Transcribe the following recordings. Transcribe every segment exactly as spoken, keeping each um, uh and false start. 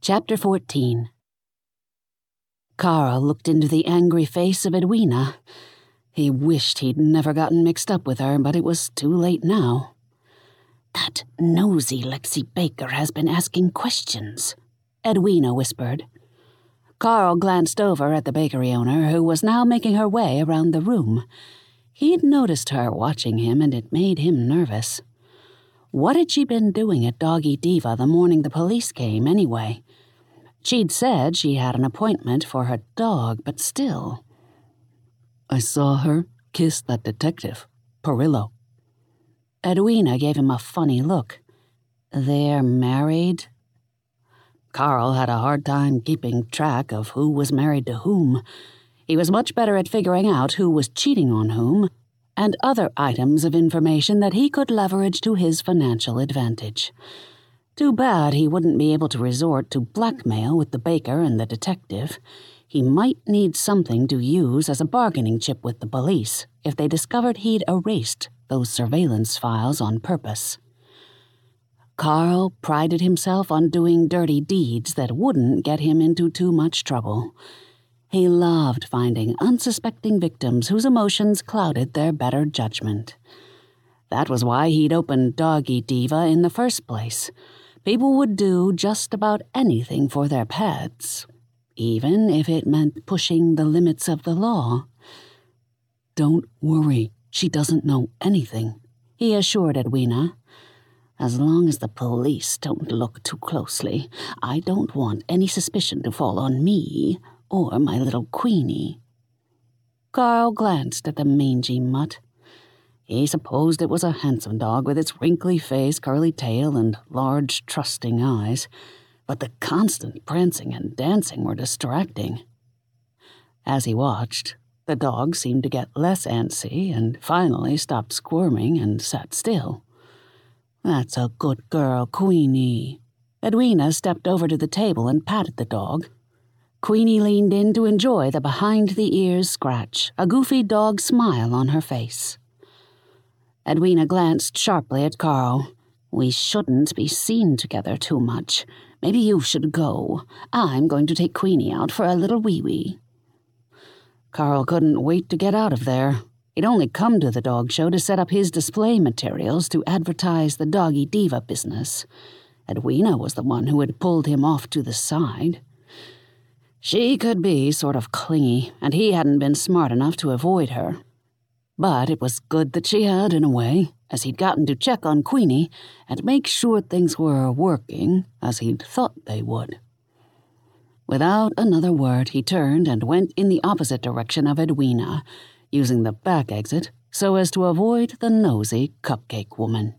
Chapter fourteen. Carl looked into the angry face of Edwina. He wished he'd never gotten mixed up with her, but it was too late now. "That nosy Lexi Baker has been asking questions," Edwina whispered. Carl glanced over at the bakery owner, who was now making her way around the room. He'd noticed her watching him, and it made him nervous. What had she been doing at Doggy Diva the morning the police came, anyway? She'd said she had an appointment for her dog, but still. "I saw her kiss that detective, Perillo." Edwina gave him a funny look. "They're married?" Carl had a hard time keeping track of who was married to whom. He was much better at figuring out who was cheating on whom, and other items of information that he could leverage to his financial advantage. Too bad he wouldn't be able to resort to blackmail with the baker and the detective. He might need something to use as a bargaining chip with the police if they discovered he'd erased those surveillance files on purpose. Carl prided himself on doing dirty deeds that wouldn't get him into too much trouble. He loved finding unsuspecting victims whose emotions clouded their better judgment. That was why he'd opened Doggy Diva in the first place. People would do just about anything for their pets, even if it meant pushing the limits of the law. "Don't worry, she doesn't know anything," he assured Edwina. "As long as the police don't look too closely, I don't want any suspicion to fall on me or my little Queenie." Carl glanced at the mangy mutt. He supposed it was a handsome dog with its wrinkly face, curly tail, and large, trusting eyes, but the constant prancing and dancing were distracting. As he watched, the dog seemed to get less antsy and finally stopped squirming and sat still. "That's a good girl, Queenie." Edwina stepped over to the table and patted the dog. Queenie leaned in to enjoy the behind-the-ears scratch, a goofy dog smile on her face. Edwina glanced sharply at Carl. "We shouldn't be seen together too much. Maybe you should go. I'm going to take Queenie out for a little wee-wee." Carl couldn't wait to get out of there. He'd only come to the dog show to set up his display materials to advertise the Doggy Diva business. Edwina was the one who had pulled him off to the side. She could be sort of clingy, and he hadn't been smart enough to avoid her. But it was good that she had, in a way, as he'd gotten to check on Queenie and make sure things were working as he'd thought they would. Without another word, he turned and went in the opposite direction of Edwina, using the back exit so as to avoid the nosy cupcake woman.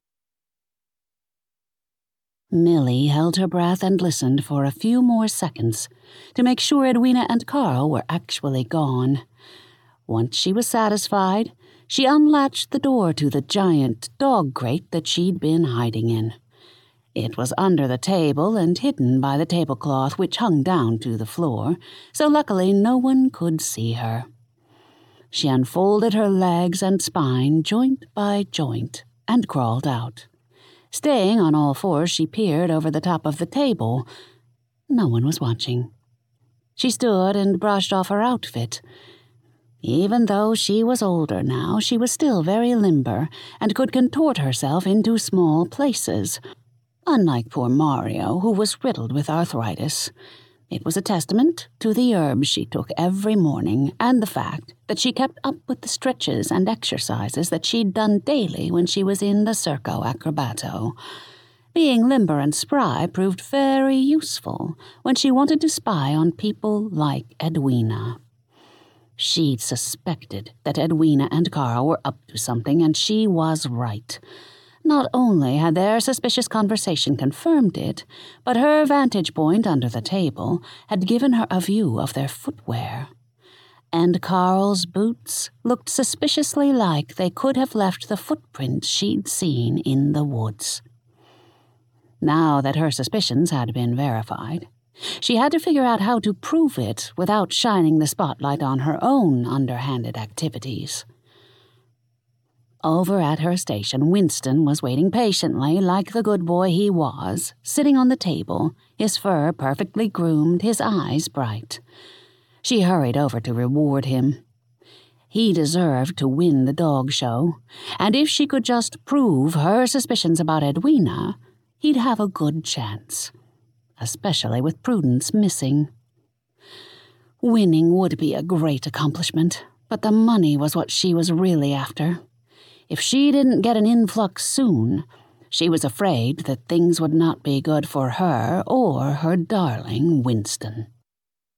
Millie held her breath and listened for a few more seconds to make sure Edwina and Carl were actually gone. Once she was satisfied, she unlatched the door to the giant dog crate that she'd been hiding in. It was under the table and hidden by the tablecloth which hung down to the floor, so luckily no one could see her. She unfolded her legs and spine joint by joint and crawled out. Staying on all fours, she peered over the top of the table. No one was watching. She stood and brushed off her outfit. Even though she was older now, she was still very limber and could contort herself into small places, unlike poor Mario, who was riddled with arthritis. It was a testament to the herbs she took every morning and the fact that she kept up with the stretches and exercises that she'd done daily when she was in the Circo Acrobato. Being limber and spry proved very useful when she wanted to spy on people like Edwina. She'd suspected that Edwina and Carl were up to something, and she was right. Not only had their suspicious conversation confirmed it, but her vantage point under the table had given her a view of their footwear. And Carl's boots looked suspiciously like they could have left the footprints she'd seen in the woods. Now that her suspicions had been verified, she had to figure out how to prove it without shining the spotlight on her own underhanded activities. Over at her station, Winston was waiting patiently, like the good boy he was, sitting on the table, his fur perfectly groomed, his eyes bright. She hurried over to reward him. He deserved to win the dog show, and if she could just prove her suspicions about Edwina, he'd have a good chance, especially with Prudence missing. Winning would be a great accomplishment, but the money was what she was really after. If she didn't get an influx soon, she was afraid that things would not be good for her or her darling Winston.